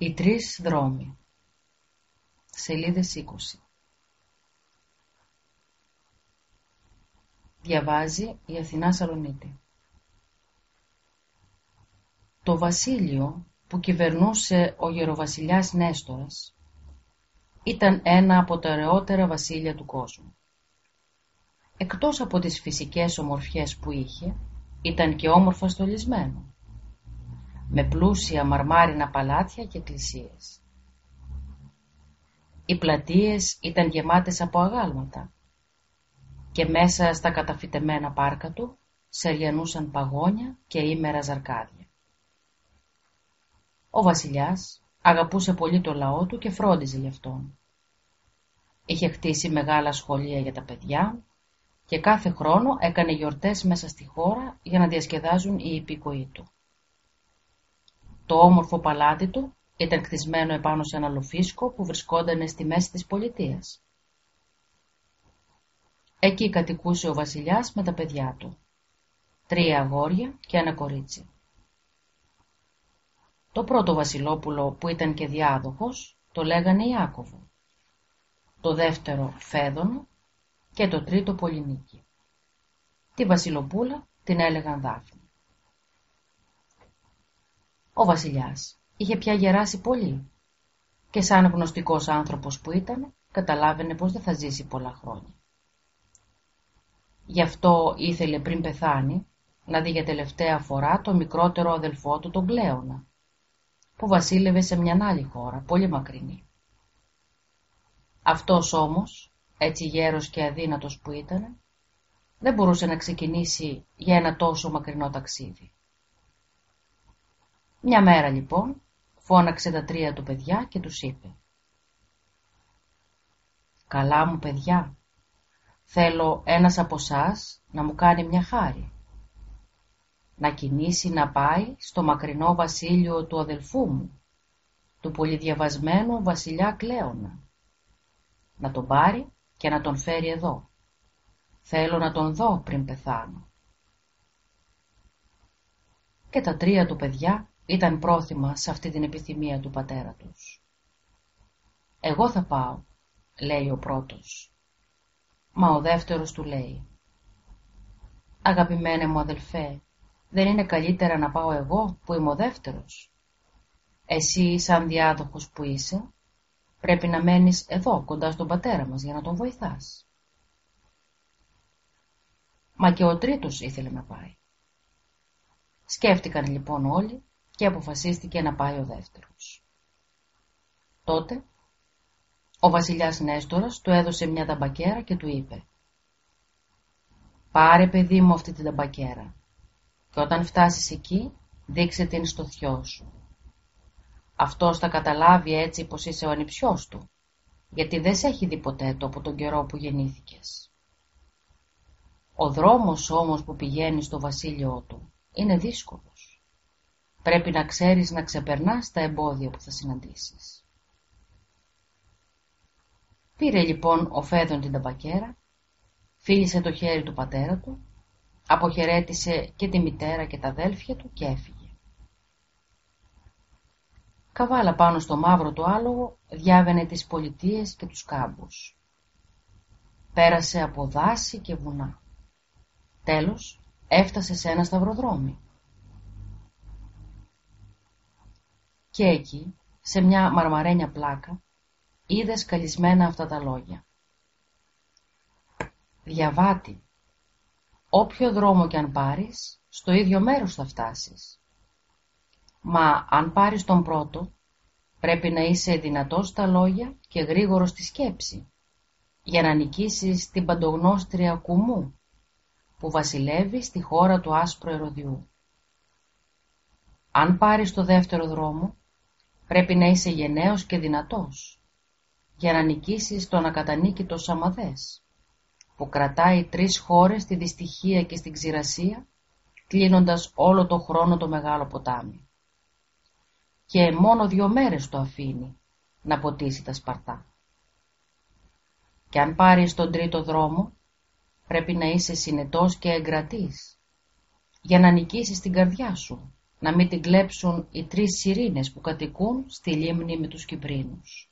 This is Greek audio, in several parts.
Οι τρεις δρόμοι. Σελίδες 20. Διαβάζει η Αθηνά Σαλονίτη. Το βασίλειο που κυβερνούσε ο γεροβασιλιάς Νέστορας ήταν ένα από τα ωραιότερα βασίλεια του κόσμου. Εκτός από τις φυσικές ομορφιές που είχε, ήταν και όμορφα στολισμένο, με πλούσια μαρμάρινα παλάτια και εκκλησίες. Οι πλατείες ήταν γεμάτες από αγάλματα και μέσα στα καταφυτεμένα πάρκα του σεριανούσαν παγόνια και ήμερα ζαρκάδια. Ο βασιλιάς αγαπούσε πολύ το λαό του και φρόντιζε γι' αυτόν. Είχε χτίσει μεγάλα σχολεία για τα παιδιά και κάθε χρόνο έκανε γιορτές μέσα στη χώρα για να διασκεδάζουν οι υπήκοοι του. Το όμορφο παλάτι του ήταν χτισμένο επάνω σε ένα λοφίσκο που βρισκόταν στη μέση της πολιτείας. Εκεί κατοικούσε ο βασιλιάς με τα παιδιά του, 3 αγόρια και ένα κορίτσι. Το πρώτο βασιλόπουλο που ήταν και διάδοχος το λέγανε Ιάκωβο, το δεύτερο Φέδωνο και το τρίτο Πολυνίκη. Τη βασιλοπούλα την έλεγαν Δάφνη. Ο βασιλιάς είχε πια γεράσει πολύ και σαν γνωστικός άνθρωπος που ήταν, καταλάβαινε πως δεν θα ζήσει πολλά χρόνια. Γι' αυτό ήθελε πριν πεθάνει να δει για τελευταία φορά το μικρότερο αδελφό του, τον Κλέονα, που βασίλευε σε μια άλλη χώρα, πολύ μακρινή. Αυτός όμως, έτσι γέρος και αδύνατος που ήταν, δεν μπορούσε να ξεκινήσει για ένα τόσο μακρινό ταξίδι. Μια μέρα λοιπόν φώναξε τα 3 του παιδιά και τους είπε: «Καλά μου παιδιά, θέλω ένας από σας να μου κάνει μια χάρη. Να κινήσει να πάει στο μακρινό βασίλειο του αδελφού μου, του πολυδιαβασμένου βασιλιά Κλέονα. Να τον πάρει και να τον φέρει εδώ. Θέλω να τον δω πριν πεθάνω». Και τα 3 του παιδιά ήταν πρόθυμα σε αυτή την επιθυμία του πατέρα τους. «Εγώ θα πάω», λέει ο πρώτος. Μα ο δεύτερος του λέει: «Αγαπημένε μου αδελφέ, δεν είναι καλύτερα να πάω εγώ που είμαι ο δεύτερος? Εσύ σαν διάδοχος που είσαι, πρέπει να μένεις εδώ κοντά στον πατέρα μας για να τον βοηθάς». Μα και ο τρίτος ήθελε να πάει. Σκέφτηκαν λοιπόν όλοι και αποφασίστηκε να πάει ο δεύτερος. Τότε ο βασιλιάς Νέστορας του έδωσε μια ταμπακέρα και του είπε: «Πάρε παιδί μου αυτή την ταμπακέρα και όταν φτάσεις εκεί δείξε την στο θειό σου. Αυτός θα καταλάβει έτσι πως είσαι ο ανιψιός του, γιατί δεν σε έχει δει ποτέ το από τον καιρό που γεννήθηκες. Ο δρόμος όμως που πηγαίνει στο βασίλειό του είναι δύσκολος. Πρέπει να ξέρεις να ξεπερνάς τα εμπόδια που θα συναντήσεις». Πήρε λοιπόν ο Φέδων την ταμπακέρα, φίλησε το χέρι του πατέρα του, αποχαιρέτησε και τη μητέρα και τα αδέλφια του και έφυγε. Καβάλα πάνω στο μαύρο του άλογο διάβαινε τις πολιτείες και τους κάμπους. Πέρασε από δάση και βουνά. Τέλος έφτασε σε ένα σταυροδρόμι. Και εκεί, σε μια μαρμαρένια πλάκα, είδε σκαλισμένα αυτά τα λόγια: «Διαβάτη, όποιο δρόμο κι αν πάρεις, στο ίδιο μέρος θα φτάσεις. Μα αν πάρεις τον πρώτο, πρέπει να είσαι δυνατός στα λόγια και γρήγορος στη σκέψη, για να νικήσεις την παντογνώστρια Κουμού, που βασιλεύει στη χώρα του άσπρου Ερωδιού. Αν πάρεις το δεύτερο δρόμο, πρέπει να είσαι γενναίος και δυνατός, για να νικήσεις τον ακατανίκητο Σαμαδές, που κρατάει 3 χώρες στη δυστυχία και στην ξηρασία, κλείνοντας όλο το χρόνο το μεγάλο ποτάμι. Και μόνο 2 μέρες το αφήνει να ποτίσει τα Σπαρτά. Και αν πάρεις τον τρίτο δρόμο, πρέπει να είσαι συνετός και εγκρατής, για να νικήσεις την καρδιά σου να μην την κλέψουν οι 3 σιρήνες που κατοικούν στη λίμνη με τους Κυπρίνους.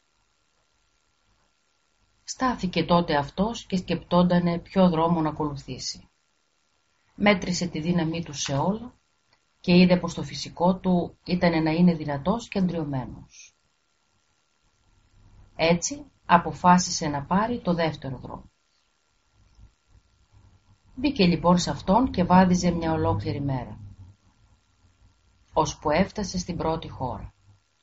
Στάθηκε τότε αυτός και σκεπτόντανε ποιο δρόμο να ακολουθήσει. Μέτρησε τη δύναμή του σε όλα και είδε πως το φυσικό του ήταν να είναι δυνατός και αντριωμένος. Έτσι αποφάσισε να πάρει το δεύτερο δρόμο. Μπήκε λοιπόν σε αυτόν και βάδιζε μια ολόκληρη μέρα, ώσπου έφτασε στην πρώτη χώρα.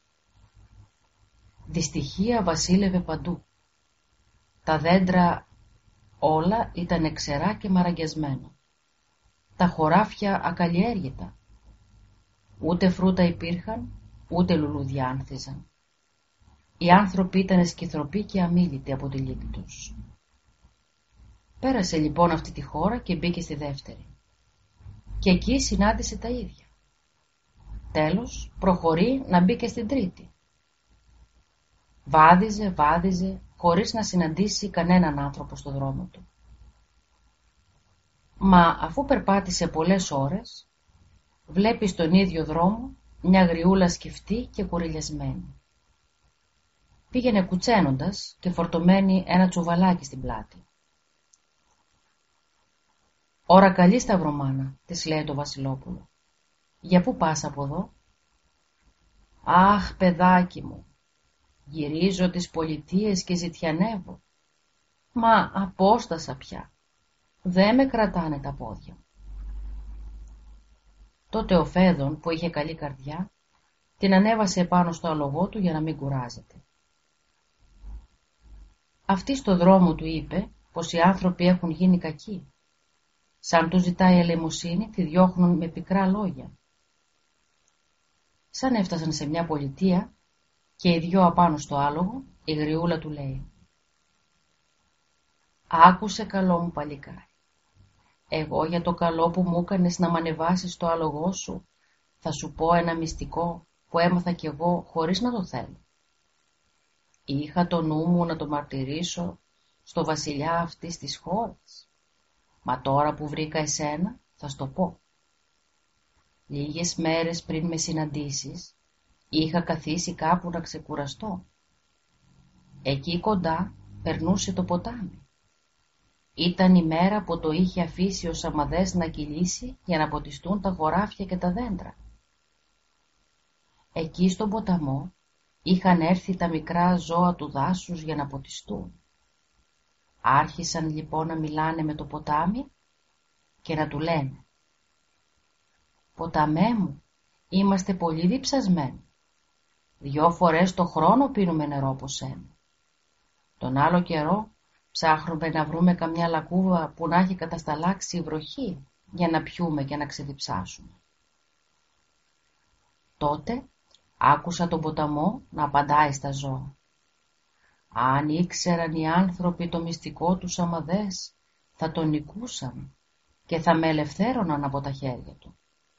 Δυστυχία βασίλευε παντού. Τα δέντρα όλα ήταν ξερά και μαραγιασμένα. Τα χωράφια ακαλλιέργητα. Ούτε φρούτα υπήρχαν, ούτε λουλούδια άνθιζαν. Οι άνθρωποι ήταν σκυθροποί και αμίλητοι από τη λύπη τους. Πέρασε λοιπόν αυτή τη χώρα και μπήκε στη δεύτερη. Και εκεί συνάντησε τα ίδια. Τέλος προχωρεί να μπει και στην τρίτη. Βάδιζε, χωρίς να συναντήσει κανέναν άνθρωπο στο δρόμο του. Μα αφού περπάτησε πολλές ώρες, βλέπει στον ίδιο δρόμο μια γριούλα σκυφτή και κουρελιασμένη. Πήγαινε κουτσένοντας και φορτωμένη ένα τσουβαλάκι στην πλάτη. «Ώρα καλή, Σταυρομάνα», της λέει το Βασιλόπουλο. «Για πού πας από εδώ?» «Αχ, παιδάκι μου, γυρίζω τις πολιτείες και ζητιανεύω. Μα απόστασα πια. Δε με κρατάνε τα πόδια». Τότε ο Φέδων, που είχε καλή καρδιά, την ανέβασε πάνω στο άλογο του για να μην κουράζεται. Αυτή στο δρόμο του είπε πως οι άνθρωποι έχουν γίνει κακοί. Σαν του ζητάει ελεημοσύνη, τη διώχνουν με πικρά λόγια. Σαν έφτασαν σε μια πολιτεία και οι δυο απάνω στο άλογο, η γριούλα του λέει: «Άκουσε, καλό μου παλικάρι. Εγώ για το καλό που μου έκανες να μ' ανεβάσεις στο άλογό σου, θα σου πω ένα μυστικό που έμαθα κι εγώ χωρίς να το θέλω. Είχα το νου μου να το μαρτυρήσω στο βασιλιά αυτής της χώρας. Μα τώρα που βρήκα εσένα θα στο πω. Λίγες μέρες πριν με συναντήσεις είχα καθίσει κάπου να ξεκουραστώ. Εκεί κοντά περνούσε το ποτάμι. Ήταν η μέρα που το είχε αφήσει ο Σαμαδές να κυλήσει για να ποτιστούν τα χωράφια και τα δέντρα. Εκεί στον ποταμό είχαν έρθει τα μικρά ζώα του δάσους για να ποτιστούν. Άρχισαν λοιπόν να μιλάνε με το ποτάμι και να του λένε: «Ποταμέ μου, είμαστε πολύ διψασμένοι. 2 φορές το χρόνο πίνουμε νερό από σένα. Τον άλλο καιρό ψάχνουμε να βρούμε καμιά λακκούβα που να έχει κατασταλάξει η βροχή για να πιούμε και να ξεδιψάσουμε». Τότε άκουσα τον ποταμό να απαντάει στα ζώα: «Αν ήξεραν οι άνθρωποι το μυστικό του Σαμαδές, θα τον νικούσαν και θα με ελευθέρωναν από τα χέρια του».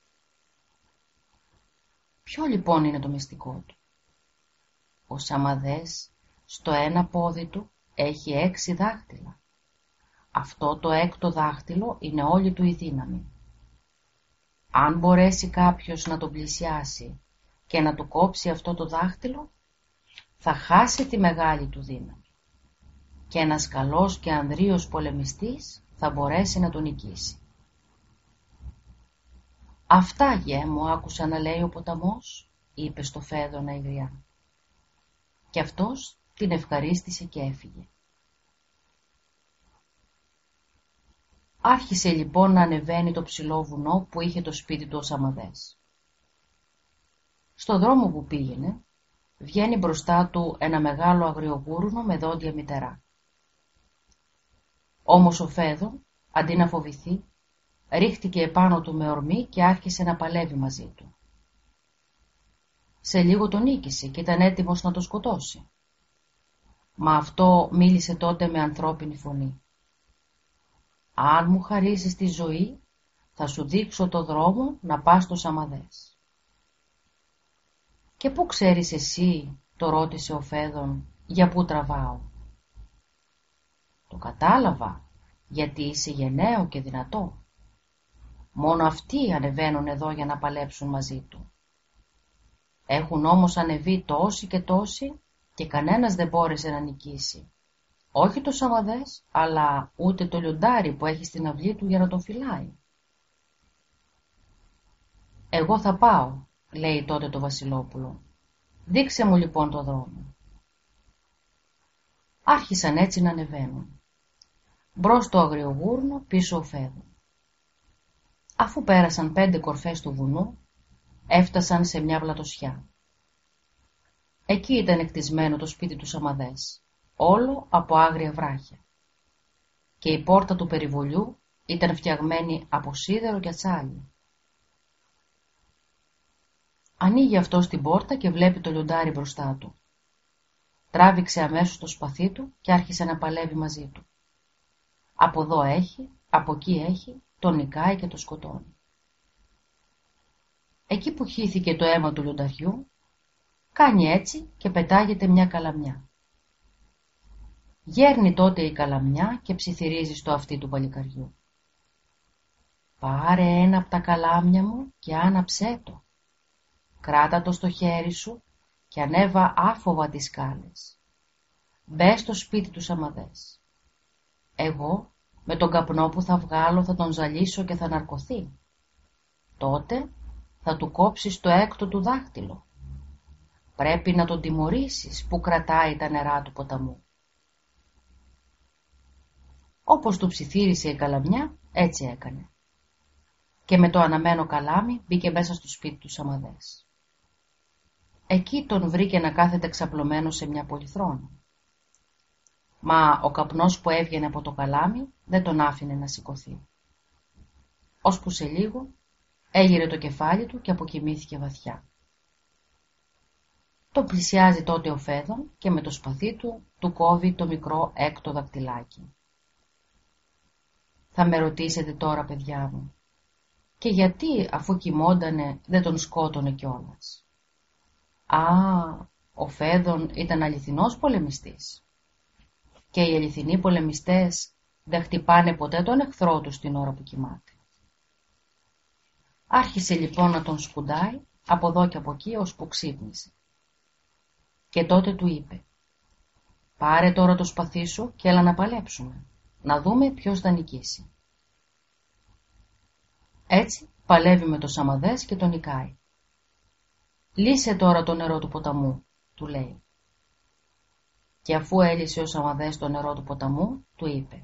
Ποιο λοιπόν είναι το μυστικό του? Ο Σαμαδές στο ένα πόδι του έχει 6 δάχτυλα. Αυτό το 6ο δάχτυλο είναι όλη του η δύναμη. Αν μπορέσει κάποιος να τον πλησιάσει και να του κόψει αυτό το δάχτυλο, θα χάσει τη μεγάλη του δύναμη και ένας καλός και ανδρείος πολεμιστής θα μπορέσει να τον νικήσει. «Αυτά, γιε μου, άκουσα να λέει ο ποταμός», είπε στο Φέδωνα η γριά. Και αυτός την ευχαρίστησε και έφυγε. Άρχισε λοιπόν να ανεβαίνει το ψηλό βουνό που είχε το σπίτι του ο Σαμαδές. Στο δρόμο που πήγαινε, βγαίνει μπροστά του ένα μεγάλο αγριογούρουνο με δόντια μυτερά. Όμως ο Φέδων, αντί να φοβηθεί, ρίχτηκε επάνω του με ορμή και άρχισε να παλεύει μαζί του. Σε λίγο τον νίκησε και ήταν έτοιμος να το σκοτώσει. Μα αυτό μίλησε τότε με ανθρώπινη φωνή: «Αν μου χαρίσεις τη ζωή, θα σου δείξω το δρόμο να πας στο Σαμαδές». «Και πού ξέρεις εσύ», το ρώτησε ο Φέδων, «για πού τραβάω?» «Το κατάλαβα, γιατί είσαι γενναίο και δυνατό. Μόνο αυτοί ανεβαίνουν εδώ για να παλέψουν μαζί του. Έχουν όμως ανεβεί τόσοι και τόσοι και κανένας δεν μπόρεσε να νικήσει. Όχι το Σαμαδές, αλλά ούτε το λιοντάρι που έχει στην αυλή του για να τον φυλάει. «Εγώ θα πάω», λέει τότε το Βασιλόπουλο. «Δείξε μου λοιπόν το δρόμο». Άρχισαν έτσι να ανεβαίνουν. Μπρος το αγριογούρνο, πίσω ο Φέδων. Αφού πέρασαν 5 κορφές του βουνού, έφτασαν σε μια πλατωσιά. Εκεί ήταν εκτισμένο το σπίτι του Σαμαδές, όλο από άγρια βράχια. Και η πόρτα του περιβολιού ήταν φτιαγμένη από σίδερο και ατσάλι. Ανοίγει αυτός την πόρτα και βλέπει το λιοντάρι μπροστά του. Τράβηξε αμέσως το σπαθί του και άρχισε να παλεύει μαζί του. Από εδώ έχει, από εκεί έχει, τον νικάει και το σκοτώνει. Εκεί που χύθηκε το αίμα του λιονταριού, κάνει έτσι και πετάγεται μια καλαμιά. Γέρνει τότε η καλαμιά και ψιθυρίζει στο αυτί του παλικαριού. «Πάρε ένα από τα καλάμια μου και άναψέ το. Κράτα το στο χέρι σου και ανέβα άφοβα τις σκάλες. Μπες στο σπίτι του Σαμαδές. Εγώ με τον καπνό που θα βγάλω θα τον ζαλίσω και θα ναρκωθεί. Τότε θα του κόψεις το έκτο του δάχτυλο. Πρέπει να τον τιμωρήσεις που κρατάει τα νερά του ποταμού». Όπως του ψιθύρισε η καλαμιά, έτσι έκανε. Και με το αναμένο καλάμι μπήκε μέσα στο σπίτι του Σαμαδές. Εκεί τον βρήκε να κάθεται ξαπλωμένο σε μια πολυθρόνα. Μα ο καπνός που έβγαινε από το καλάμι δεν τον άφηνε να σηκωθεί. Ώσπου σε λίγο έγειρε το κεφάλι του και αποκοιμήθηκε βαθιά. Τον πλησιάζει τότε ο Φέδων και με το σπαθί του κόβει το μικρό έκτο δακτυλάκι. «Θα με ρωτήσετε τώρα, παιδιά μου, και γιατί αφού κοιμόντανε δεν τον σκότωνε κιόλας?» «Α, ο Φέδων ήταν αληθινός πολεμιστής. Και οι αληθινοί πολεμιστές δεν χτυπάνε ποτέ τον εχθρό τους την ώρα που κοιμάται». Άρχισε λοιπόν να τον σκουντάει από εδώ και από εκεί ώσπου ξύπνησε. Και τότε του είπε: «Πάρε τώρα το σπαθί σου και έλα να παλέψουμε, να δούμε ποιος θα νικήσει». Έτσι παλεύει με το Σαμαδές και τον νικάει. «Λύσε τώρα το νερό του ποταμού», του λέει. Και αφού έλυσε ο Σαμαδές το νερό του ποταμού, του είπε: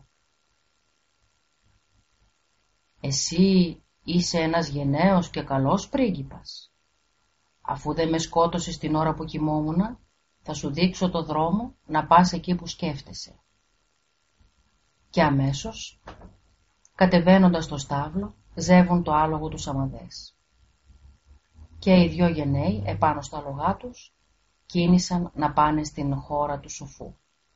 «Εσύ είσαι ένας γενναίος και καλός πρίγκιπας. Αφού δεν με σκότωσες την ώρα που κοιμόμουνα, θα σου δείξω το δρόμο να πας εκεί που σκέφτεσαι». Και αμέσως, κατεβαίνοντας στο στάβλο, ζεύουν το άλογο του Σαμαδές. Και οι 2 γενναίοι επάνω στα άλογά τους κίνησαν να πάνε στην χώρα του σοφού.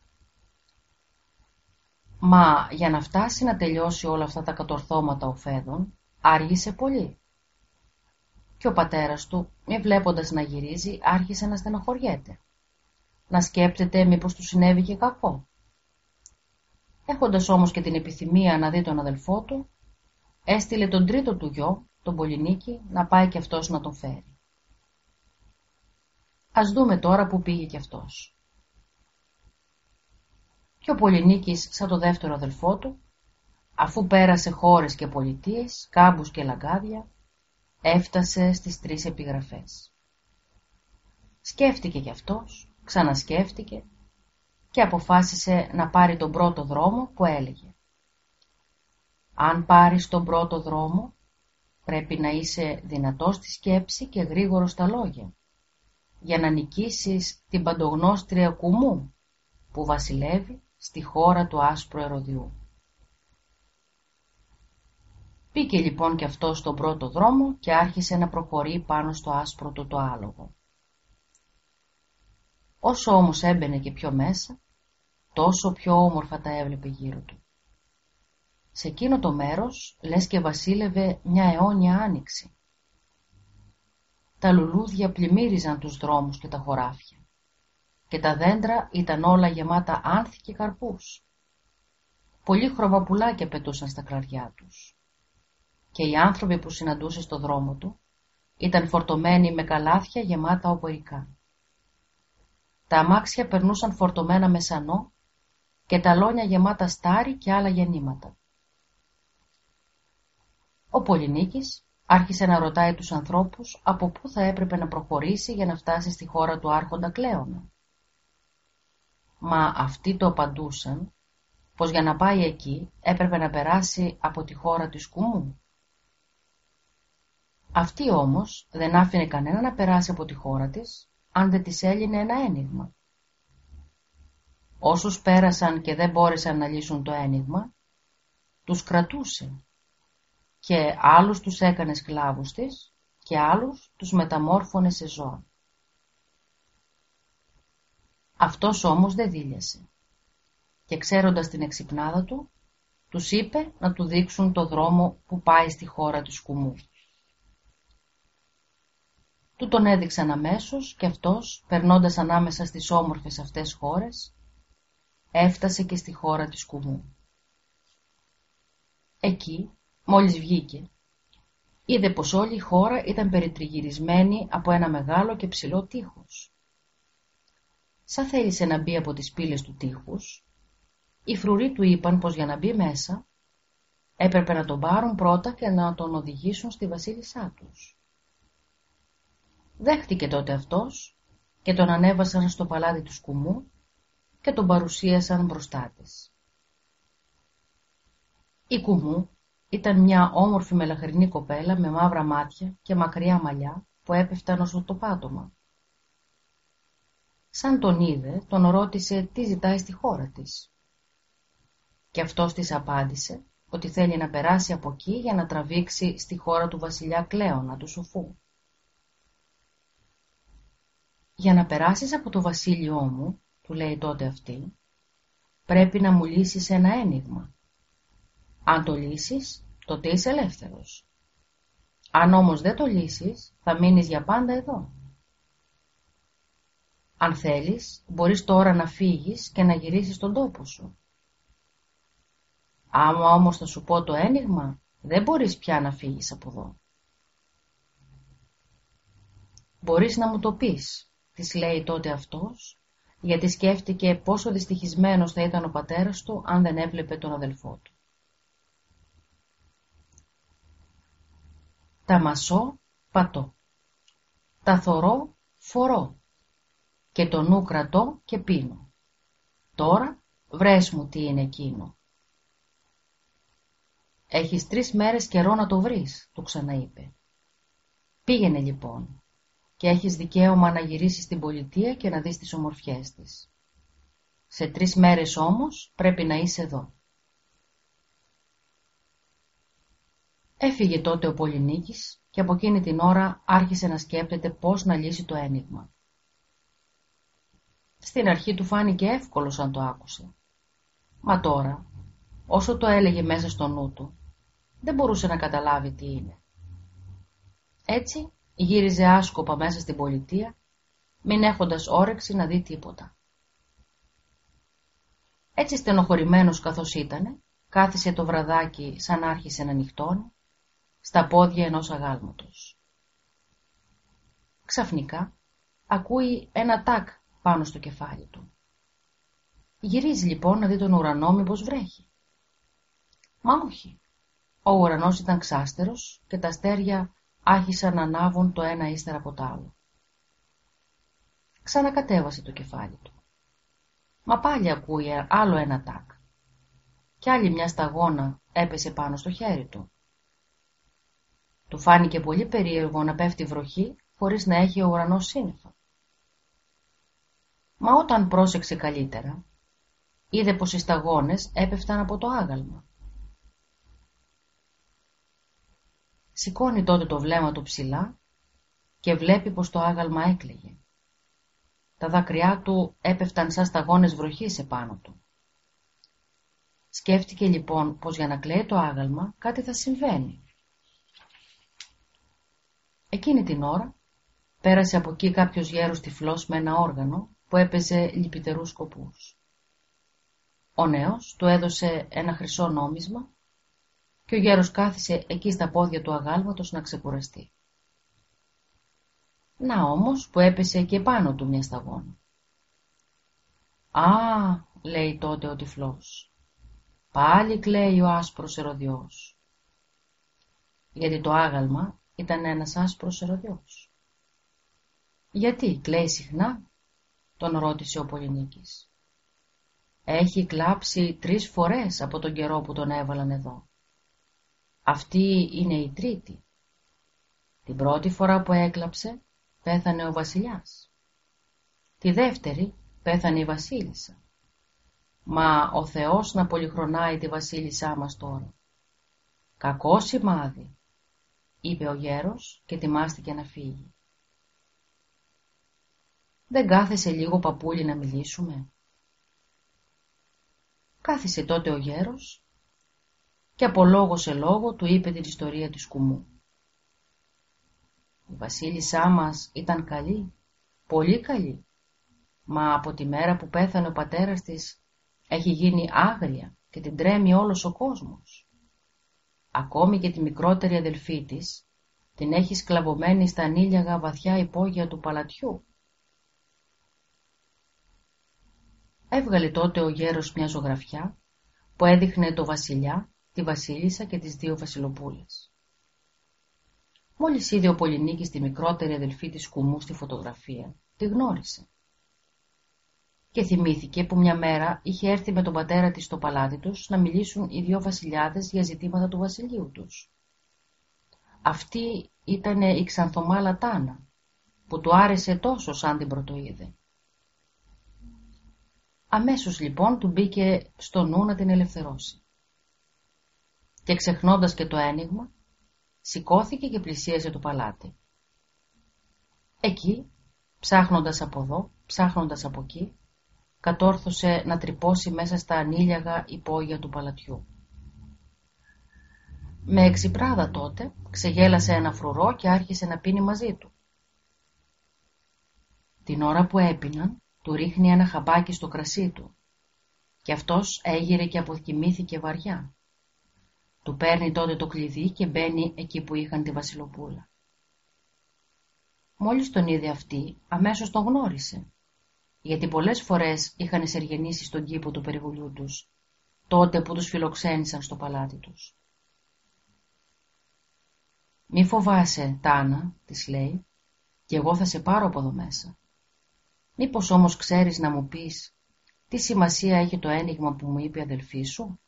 Μα για να φτάσει να τελειώσει όλα αυτά τα κατορθώματα ο Φέδων, άργησε πολύ. Και ο πατέρας του, μη βλέποντας να γυρίζει, άρχισε να στενοχωριέται, να σκέπτεται μήπως του συνέβη και κακό. Έχοντας όμως και την επιθυμία να δει τον αδελφό του, έστειλε τον τρίτο του γιο, τον Πολυνίκη, να πάει και αυτός να τον φέρει. Ας δούμε τώρα που πήγε και αυτός. Και ο Πολυνίκης, σαν το δεύτερο αδελφό του, αφού πέρασε χώρες και πολιτείες, κάμπους και λαγκάδια, έφτασε στις 3 επιγραφές. Σκέφτηκε κι αυτός, ξανασκέφτηκε και αποφάσισε να πάρει τον πρώτο δρόμο που έλεγε: «Αν πάρεις τον πρώτο δρόμο, πρέπει να είσαι δυνατός στη σκέψη και γρήγορος στα λόγια, για να νικήσεις την παντογνώστρια Κουμού, που βασιλεύει στη χώρα του άσπρου Ερωδιού». Πήγε λοιπόν και αυτός στον πρώτο δρόμο και άρχισε να προχωρεί πάνω στο άσπρο του το άλογο. Όσο όμως έμπαινε και πιο μέσα, τόσο πιο όμορφα τα έβλεπε γύρω του. Σε εκείνο το μέρος λες και βασίλευε μια αιώνια άνοιξη. Τα λουλούδια πλημμύριζαν τους δρόμους και τα χωράφια και τα δέντρα ήταν όλα γεμάτα άνθη και καρπούς. Πολύχρωμα πουλάκια πετούσαν στα κλαριά τους και οι άνθρωποι που συναντούσε στο δρόμο του ήταν φορτωμένοι με καλάθια γεμάτα οπωρικά. Τα αμάξια περνούσαν φορτωμένα με σανό και τα λόνια γεμάτα στάρι και άλλα γεννήματα. Ο Πολυνίκης άρχισε να ρωτάει τους ανθρώπους από πού θα έπρεπε να προχωρήσει για να φτάσει στη χώρα του άρχοντα Κλέωνα. Μα αυτοί το απαντούσαν πως για να πάει εκεί έπρεπε να περάσει από τη χώρα της Κουμού. Αυτή όμως δεν άφηνε κανένα να περάσει από τη χώρα της αν δεν της έλυνε ένα ένιγμα. Όσους πέρασαν και δεν μπόρεσαν να λύσουν το ένιγμα, τους κρατούσε και άλλους τους έκανε σκλάβους της και άλλους τους μεταμόρφωνε σε ζώα. Αυτός όμως δεν δίλιασε και ξέροντας την εξυπνάδα του, τους είπε να του δείξουν το δρόμο που πάει στη χώρα του Κουμού. Του τον έδειξαν αμέσως και αυτός, περνώντας ανάμεσα στις όμορφες αυτές χώρες, έφτασε και στη χώρα της Κουμού. Εκεί, μόλις βγήκε, είδε πως όλη η χώρα ήταν περιτριγυρισμένη από ένα μεγάλο και ψηλό τείχος. Σαν θέλησε να μπει από τις πύλες του τείχους, οι φρουροί του είπαν πως για να μπει μέσα έπρεπε να τον πάρουν πρώτα και να τον οδηγήσουν στη βασίλισσά τους. Δέχτηκε τότε αυτός και τον ανέβασαν στο παλάτι του Κουμού και τον παρουσίασαν μπροστά της. Η Κουμού ήταν μια όμορφη μελαχρινή κοπέλα με μαύρα μάτια και μακριά μαλλιά που έπεφταν ως το πάτωμα. Σαν τον είδε, τον ρώτησε τι ζητάει στη χώρα της. Και αυτός της απάντησε ότι θέλει να περάσει από εκεί για να τραβήξει στη χώρα του βασιλιά Κλέωνα του Σοφού. «Για να περάσεις από το βασίλειό μου», του λέει τότε αυτή, «πρέπει να μου λύσεις ένα ένιγμα. Αν το λύσεις, τότε είσαι ελεύθερος. Αν όμως δεν το λύσεις, θα μείνεις για πάντα εδώ. Αν θέλεις, μπορείς τώρα να φύγεις και να γυρίσεις στον τόπο σου. Άμα όμως θα σου πω το ένιγμα, δεν μπορείς πια να φύγεις από εδώ». «Μπορείς να μου το πεις», της λέει τότε αυτός, γιατί σκέφτηκε πόσο δυστυχισμένος θα ήταν ο πατέρας του αν δεν έβλεπε τον αδελφό του. «Τα μασώ πατώ, τα θωρώ φορώ και το νου κρατώ και πίνω. Τώρα βρες μου τι είναι εκείνο». «Έχεις 3 μέρες καιρό να το βρεις», του ξαναείπε. «Πήγαινε λοιπόν και έχεις δικαίωμα να γυρίσεις στην πολιτεία και να δεις τις ομορφιές της. Σε 3 μέρες όμως πρέπει να είσαι εδώ». Έφυγε τότε ο Πολυνίκης και από εκείνη την ώρα άρχισε να σκέπτεται πώς να λύσει το ένιγμα. Στην αρχή του φάνηκε εύκολο σαν το άκουσε. Μα τώρα, όσο το έλεγε μέσα στο νου του, δεν μπορούσε να καταλάβει τι είναι. Έτσι γύριζε άσκοπα μέσα στην πολιτεία, μην έχοντας όρεξη να δει τίποτα. Έτσι στενοχωρημένος καθώς ήτανε, κάθισε το βραδάκι σαν άρχισε να νυχτώνει, στα πόδια ενός αγάλματος. Ξαφνικά ακούει ένα τάκ πάνω στο κεφάλι του. Γυρίζει λοιπόν να δει τον ουρανό μήπως βρέχει. Μα όχι. Ο ουρανός ήταν ξάστερος και τα αστέρια άρχισαν να ανάβουν το ένα ύστερα από το άλλο. Ξανακατέβασε το κεφάλι του. Μα πάλι ακούει άλλο ένα τάκ. Κι άλλη μια σταγόνα έπεσε πάνω στο χέρι του. Του φάνηκε πολύ περίεργο να πέφτει βροχή χωρίς να έχει ο ουρανός σύννεφα. Μα όταν πρόσεξε καλύτερα, είδε πως οι σταγόνες έπεφταν από το άγαλμα. Σηκώνει τότε το βλέμμα του ψηλά και βλέπει πως το άγαλμα έκλαιγε. Τα δάκρυά του έπεφταν σαν σταγόνες βροχής επάνω του. Σκέφτηκε λοιπόν πως για να κλαίει το άγαλμα κάτι θα συμβαίνει. Εκείνη την ώρα πέρασε από εκεί κάποιος γέρος τυφλός με ένα όργανο που έπαιζε λυπητερούς σκοπούς. Ο νέος του έδωσε ένα χρυσό νόμισμα και ο γέρος κάθισε εκεί στα πόδια του αγάλματος να ξεκουραστεί. Να όμως που έπεσε και πάνω του μια σταγόνα. «Α», λέει τότε ο τυφλός, «πάλι κλαίει ο άσπρος ερωδιός». Γιατί το άγαλμα ήταν ένας άσπρος ερωδιός. «Γιατί κλαίει συχνά?» τον ρώτησε ο Πολυνίκης. «Έχει κλάψει 3 φορές από τον καιρό που τον έβαλαν εδώ. Αυτή είναι η 3η. Την πρώτη φορά που έκλαψε πέθανε ο βασιλιάς. Τη δεύτερη πέθανε η βασίλισσα. Μα ο Θεός να πολυχρονάει τη βασίλισσά μας τώρα. Κακό σημάδι», είπε ο γέρος και ετοιμάστηκε να φύγει. «Δεν κάθεσαι λίγο, παππούλη, να μιλήσουμε?» Κάθισε τότε ο γέρος και από λόγο σε λόγο του είπε την ιστορία της Κουμού. «Η βασίλισσά μας ήταν καλή, πολύ καλή, μα από τη μέρα που πέθανε ο πατέρας της έχει γίνει άγρια και την τρέμει όλος ο κόσμος. Ακόμη και τη μικρότερη αδελφή της την έχει σκλαβωμένη στα ανήλιαγα βαθιά υπόγεια του παλατιού». Έβγαλε τότε ο γέρος μια ζωγραφιά που έδειχνε το βασιλιά, τη βασίλισσα και τις 2 βασιλοπούλες. Μόλις είδε ο Πολυνίκης τη μικρότερη αδελφή της Κουμού στη φωτογραφία, τη γνώρισε. Και θυμήθηκε που μια μέρα είχε έρθει με τον πατέρα της στο παλάτι τους να μιλήσουν οι 2 βασιλιάδες για ζητήματα του βασιλείου τους. Αυτή ήταν η Ξανθομάλα Τάνα, που του άρεσε τόσο σαν την πρωτοείδε. Αμέσως λοιπόν του μπήκε στο νου να την ελευθερώσει. Και ξεχνώντας και το ένιγμα, σηκώθηκε και πλησίασε το παλάτι. Εκεί, ψάχνοντας από εδώ, ψάχνοντας από εκεί, κατόρθωσε να τρυπώσει μέσα στα ανήλιαγα υπόγεια του παλατιού. Με εξυπράδα τότε ξεγέλασε ένα φρουρό και άρχισε να πίνει μαζί του. Την ώρα που έπιναν, του ρίχνει ένα χαμπάκι στο κρασί του και αυτός έγειρε και αποκοιμήθηκε βαριά. Του παίρνει τότε το κλειδί και μπαίνει εκεί που είχαν τη βασιλοπούλα. Μόλις τον είδε αυτή, αμέσως τον γνώρισε, γιατί πολλές φορές είχαν εισεργενήσει στον κήπο του περιβολιού τους, τότε που τους φιλοξένησαν στο παλάτι τους. «Μη φοβάσαι, Τάνα», της λέει, «κι εγώ θα σε πάρω από εδώ μέσα. Μήπως όμως ξέρεις να μου πεις τι σημασία έχει το ένιγμα που μου είπε η αδελφή σου?»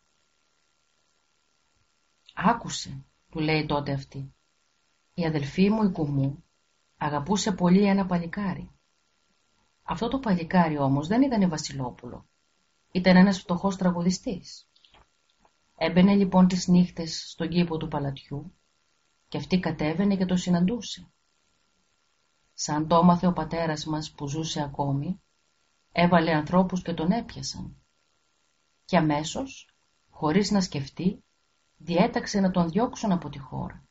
«Άκουσε», του λέει τότε αυτή, «η αδελφή μου η Κουμού αγαπούσε πολύ ένα παλικάρι. Αυτό το παλικάρι όμως δεν ήταν βασιλόπουλο, ήταν ένας φτωχός τραγουδιστής. Έμπαινε λοιπόν τις νύχτες στον κήπο του παλατιού και αυτή κατέβαινε και το συναντούσε. Σαν το έμαθε ο πατέρας μας που ζούσε ακόμη, έβαλε ανθρώπους και τον έπιασαν. Και αμέσως, χωρίς να σκεφτεί, διέταξε να τον διώξουν από τη χώρα.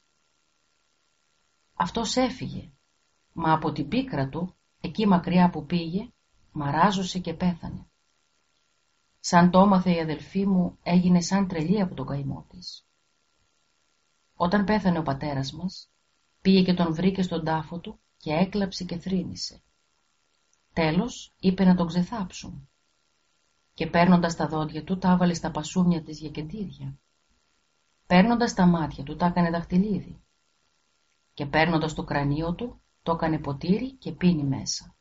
Αυτός έφυγε, μα από την πίκρα του, εκεί μακριά που πήγε, μαράζωσε και πέθανε. Σαν το έμαθε η αδελφή μου, έγινε σαν τρελή από τον καημό της. Όταν πέθανε ο πατέρας μας, πήγε και τον βρήκε στον τάφο του και έκλαψε και θρήνησε. Τέλος είπε να τον ξεθάψουν και παίρνοντας τα δόντια του τα άβαλε στα πασούμια της για κεντήρια. Παίρνοντας τα μάτια του τα έκανε δαχτυλίδι και παίρνοντας το κρανίο του το έκανε ποτήρι και πίνει μέσα.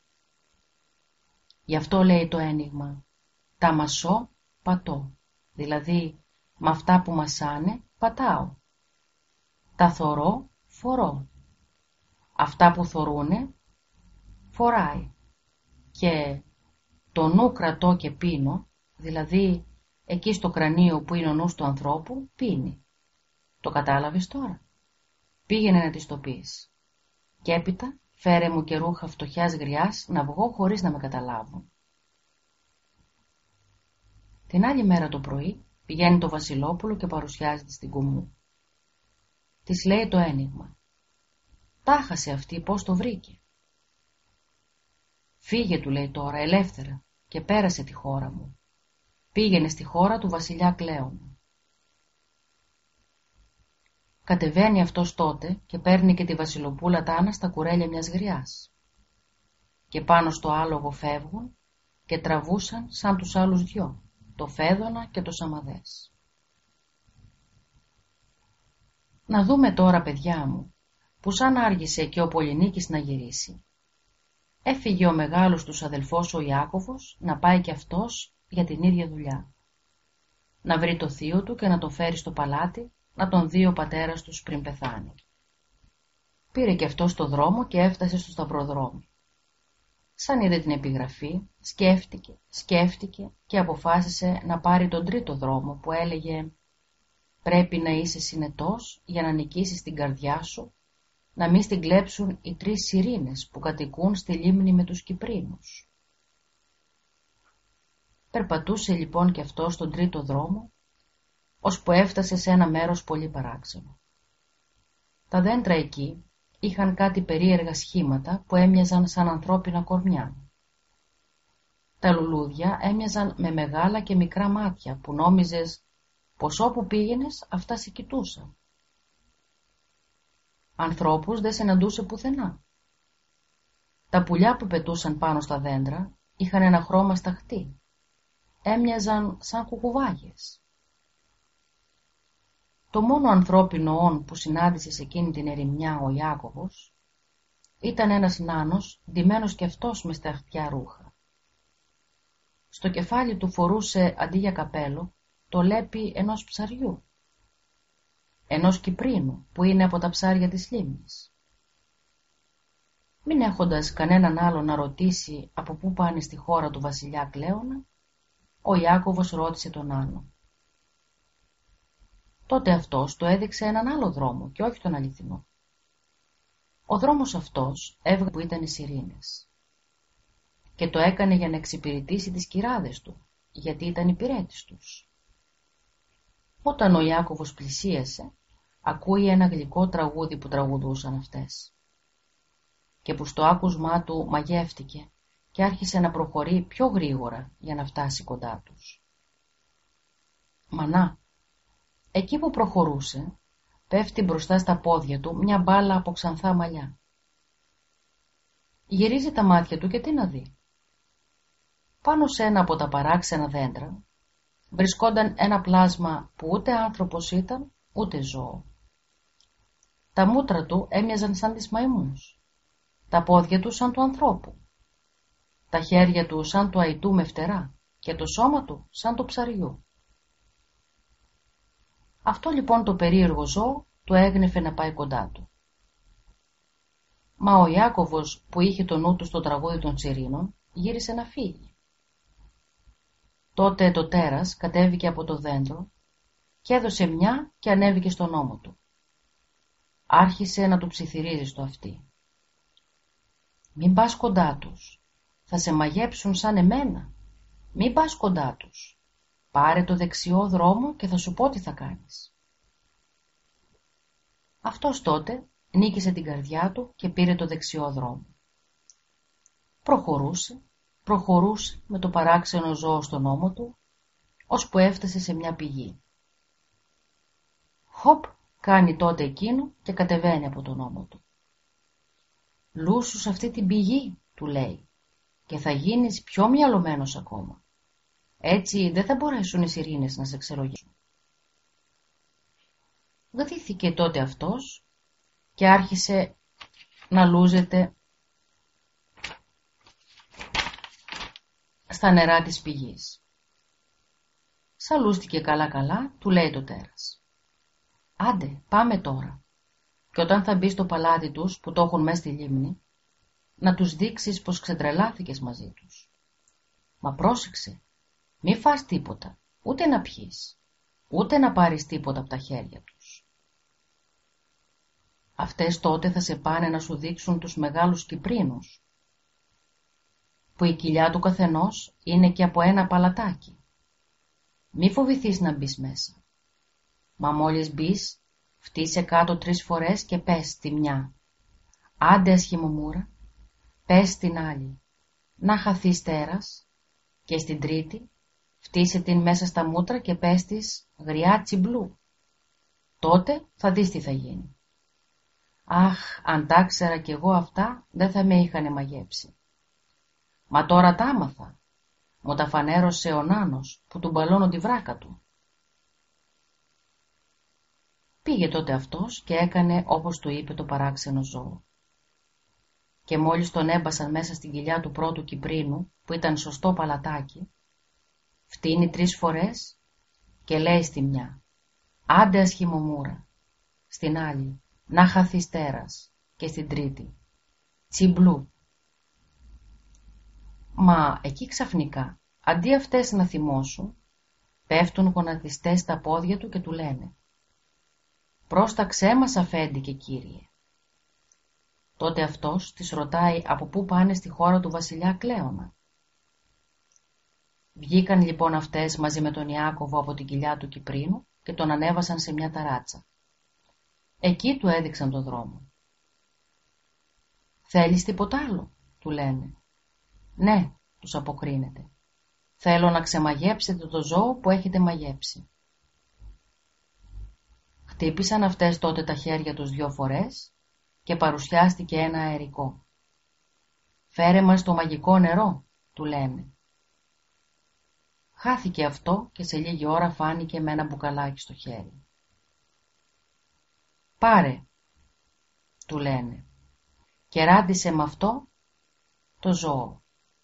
Γι' αυτό λέει το ένιγμα «Τα μασώ πατώ», δηλαδή «με αυτά που μασάνε πατάω». «Τα θωρώ φορώ». Αυτά που θωρούνε φοράει. Και «το νου κρατώ και πίνω», δηλαδή εκεί στο κρανίο που είναι ο νους του ανθρώπου, πίνει. Το κατάλαβες τώρα? Πήγαινε να της το πεις. Και έπειτα φέρε μου και ρούχα φτωχιάς γριάς να βγω χωρίς να με καταλάβουν. Την άλλη μέρα το πρωί πηγαίνει το Βασιλόπουλο και παρουσιάζεται στην Κουμού. Της λέει το ένιγμα. Τάχασε αυτή, πώς το βρήκε? Φύγε, του λέει τώρα, ελεύθερα, και πέρασε τη χώρα μου. Πήγαινε στη χώρα του βασιλιά Κλέωνα. Κατεβαίνει αυτός τότε και παίρνει και τη Βασιλοπούλα Τάνα στα κουρέλια μιας γριάς. Και πάνω στο άλογο φεύγουν και τραβούσαν σαν τους άλλους δυο, το Φέδωνα και το Σαμαδές. Να δούμε τώρα, παιδιά μου, που σαν άργησε και ο Πολυνίκης να γυρίσει, έφυγε ο μεγάλος τους αδελφός ο Ιάκωβος να πάει κι αυτός για την ίδια δουλειά. Να βρει το θείο του και να το φέρει στο παλάτι, να τον δει ο πατέρας τους πριν πεθάνει. Πήρε κι αυτός το δρόμο και έφτασε στο σταυροδρόμι. Σαν είδε την επιγραφή, σκέφτηκε και αποφάσισε να πάρει τον τρίτο δρόμο που έλεγε «Πρέπει να είσαι συνετός για να νικήσεις την καρδιά σου, να μην στην κλέψουν οι 3 σιρήνες που κατοικούν στη λίμνη με τους Κυπρίνους». Περπατούσε λοιπόν κι αυτό στον τρίτο δρόμο, ώσπου έφτασε σε ένα μέρος πολύ παράξενο. Τα δέντρα εκεί είχαν κάτι περίεργα σχήματα που έμοιαζαν σαν ανθρώπινα κορμιά. Τα λουλούδια έμοιαζαν με μεγάλα και μικρά μάτια που νόμιζες πως όπου πήγαινες αυτά σε κοιτούσαν. Ανθρώπους δεν συναντούσε πουθενά. Τα πουλιά που πετούσαν πάνω στα δέντρα είχαν ένα χρώμα σταχτή. Έμοιαζαν σαν κουκουβάγες. Το μόνο ανθρώπινο όν που συνάντησε σε εκείνη την ερημιά ο Ιάκωβος ήταν ένας νάνος ντυμένος κι αυτός με σταχτιά ρούχα. Στο κεφάλι του φορούσε αντί για καπέλο το λέπι ενός ψαριού, ενός Κυπρίνου που είναι από τα ψάρια της λίμνης. Μην έχοντας κανέναν άλλο να ρωτήσει από πού πάνε στη χώρα του βασιλιά Κλέωνα, ο Ιάκωβος ρώτησε τον Νάνο. Τότε αυτός του έδειξε έναν άλλο δρόμο και όχι τον αληθινό. Ο δρόμος αυτός έβγαλε που ήταν οι σιρήνες και το έκανε για να εξυπηρετήσει τις κυράδες του, γιατί ήταν υπηρέτης τους. Όταν ο Ιάκωβος πλησίασε, ακούει ένα γλυκό τραγούδι που τραγουδούσαν αυτές και που στο άκουσμά του μαγεύτηκε και άρχισε να προχωρεί πιο γρήγορα για να φτάσει κοντά τους. Μανά, εκεί που προχωρούσε, πέφτει μπροστά στα πόδια του μια μπάλα από ξανθά μαλλιά. Γυρίζει τα μάτια του και τι να δει. Πάνω σε ένα από τα παράξενα δέντρα βρισκόταν ένα πλάσμα που ούτε άνθρωπος ήταν, ούτε ζώο. Τα μούτρα του έμοιαζαν σαν τις μαϊμούς, τα πόδια του σαν του ανθρώπου, τα χέρια του σαν του αητού με φτερά και το σώμα του σαν του ψαριού. Αυτό λοιπόν το περίεργο ζώο του έγνεφε να πάει κοντά του. Μα ο Ιάκωβος που είχε το νου του στο τραγούδι των Σιρήνων γύρισε να φύγει. Τότε το τέρας κατέβηκε από το δέντρο και έδωσε μια και ανέβηκε στον ώμο του. Άρχισε να του ψιθυρίζει στο αυτί. «Μην πας κοντά τους, θα σε μαγέψουν σαν εμένα. Μην πας κοντά τους. Πάρε το δεξιό δρόμο και θα σου πω τι θα κάνεις». Αυτός τότε νίκησε την καρδιά του και πήρε το δεξιό δρόμο. Προχωρούσε με το παράξενο ζώο στον ώμο του, ώσπου έφτασε σε μια πηγή. Χοπ, κάνει τότε εκείνο και κατεβαίνει από τον ώμο του. «Λούσου σε αυτή την πηγή», του λέει, «και θα γίνεις πιο μυαλωμένος ακόμα. Έτσι δεν θα μπορέσουν οι σιρήνες να σε ξερογήσουν». Γδύθηκε τότε αυτός και άρχισε να λούζεται στα νερά της πηγής. Σαλούστηκε καλά-καλά, του λέει το τέρας. «Άντε, πάμε τώρα. Και όταν θα μπει στο παλάτι τους που το έχουν μέσα στη λίμνη, να τους δείξεις πως ξετρελάθηκες μαζί τους. Μα πρόσεξε, μη φας τίποτα, ούτε να πιείς, ούτε να πάρεις τίποτα από τα χέρια τους. Αυτές τότε θα σε πάνε να σου δείξουν τους μεγάλους Κυπρίνους, που η κοιλιά του καθενός είναι και από ένα παλατάκι. Μη φοβηθείς να μπεις μέσα. Μα μόλις μπεις, φτύσε κάτω 3 φορές και πες τη μια. Άντε ασχημομούρα, πες την άλλη. Να χαθείς τέρας. Και στην τρίτη, φτύσε την μέσα στα μούτρα και πες της γριά τσιμπλού. Τότε θα δεις τι θα γίνει. Αχ, αν τα ξέρα κι εγώ αυτά, δεν θα με είχανε μαγέψει. Μα τώρα τα άμαθα. Μου τα φανέρωσε ο Νάνος που του μπαλώνω τη βράκα του. Πήγε τότε αυτός και έκανε όπως του είπε το παράξενο ζώο. Και μόλις τον έμπασαν μέσα στην κοιλιά του πρώτου Κυπρίνου, που ήταν σωστό παλατάκι, φτύνει 3 φορές και λέει στη μια «Άντε ασχημομούρα», στην άλλη «Να χαθείς τέρας» και στην τρίτη «Τσιμπλού». Μα εκεί ξαφνικά, αντί αυτές να θυμώσουν, πέφτουν γονατιστές στα πόδια του και του λένε «Πρόσταξέ μας, αφέντη και κύριε». Τότε αυτός τις ρωτάει από πού πάνε στη χώρα του βασιλιά Κλέωνα. Βγήκαν λοιπόν αυτές μαζί με τον Ιάκωβο από την κοιλιά του Κυπρίνου και τον ανέβασαν σε μια ταράτσα. Εκεί του έδειξαν το δρόμο. «Θέλεις τίποτα άλλο?» του λένε. «Ναι», τους αποκρίνεται. «Θέλω να ξεμαγέψετε το ζώο που έχετε μαγέψει». Χτύπησαν αυτές τότε τα χέρια τους 2 φορές και παρουσιάστηκε ένα αερικό. «Φέρε μας το μαγικό νερό», του λένε. Χάθηκε αυτό και σε λίγη ώρα φάνηκε με ένα μπουκαλάκι στο χέρι. «Πάρε», του λένε, «και ράντισε με αυτό το ζώο».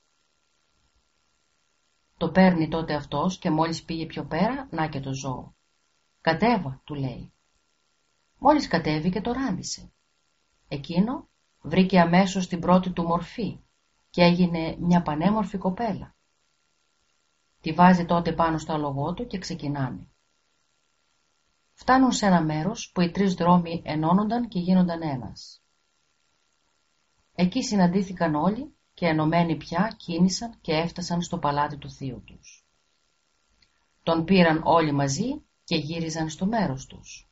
Το παίρνει τότε αυτός και μόλις πήγε πιο πέρα, να και το ζώο. «Κατέβα», του λέει. Μόλις κατέβηκε το ράντισε. Εκείνο βρήκε αμέσως την πρώτη του μορφή και έγινε μια πανέμορφη κοπέλα. Τη βάζει τότε πάνω στο άλογό του και ξεκινάνε. Φτάνουν σε ένα μέρος που οι 3 δρόμοι ενώνονταν και γίνονταν ένας. Εκεί συναντήθηκαν όλοι και ενωμένοι πια κίνησαν και έφτασαν στο παλάτι του θείου τους. Τον πήραν όλοι μαζί και γύριζαν στο μέρος τους.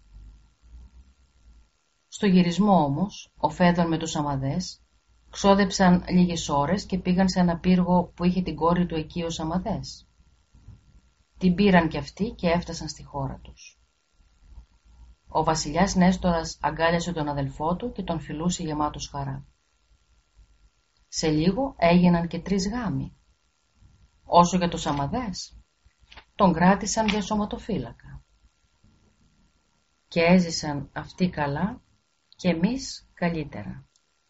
Στο γυρισμό όμως, ο Φέδων με τους αμαδές ξόδεψαν λίγες ώρες και πήγαν σε ένα πύργο που είχε την κόρη του εκεί ως αμαδές. Την πήραν κι αυτοί και έφτασαν στη χώρα τους. Ο βασιλιάς Νέστορας αγκάλιασε τον αδελφό του και τον φιλούσε γεμάτος χαρά. Σε λίγο έγιναν και 3 γάμοι. Όσο για τους αμαδές, τον κράτησαν για σωματοφύλακα. Και έζησαν αυτοί καλά και εμείς καλύτερα.